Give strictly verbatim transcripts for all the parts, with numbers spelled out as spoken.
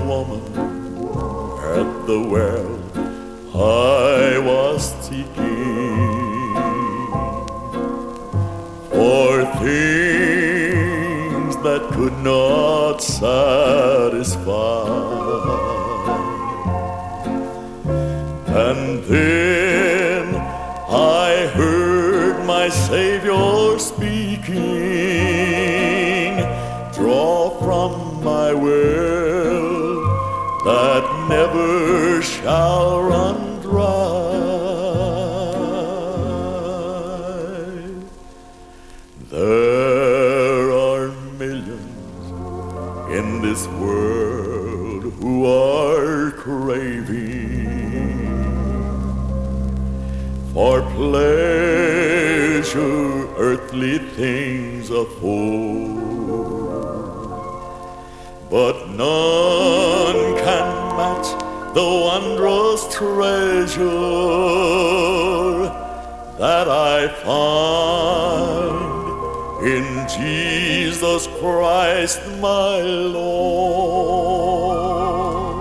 woman at the well I was seeking for things that could not satisfy. And then I heard my Savior speaking, draw from my well that never shall run dry. There are millions in this world who are craving for pleasure earthly things afford, but none can match the wondrous treasure that I find in Jesus Christ my Lord.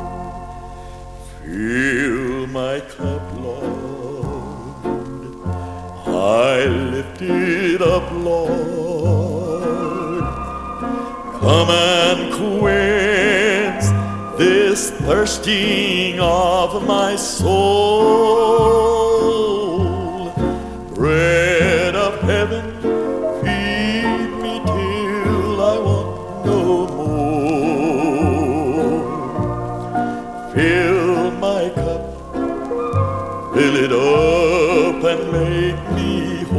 Fill my cup, Lord, I lift it up, Lord. Come and quench this thirsting of my soul. Bread of heaven, feed me till I want no more. Fill my cup, fill it up and make me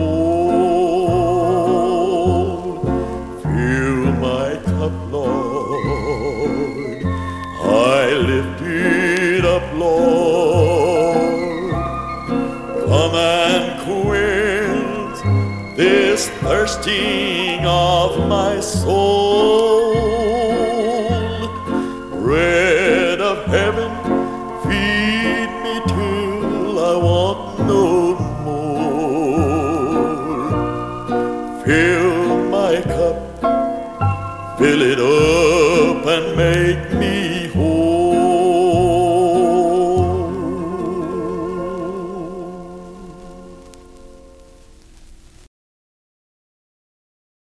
whole. Fill my cup, Lord, I lift it up, Lord. Come and quench this thirsting of my soul. Bread of heaven, feed me till I want no more. Fill my cup, fill it up and make me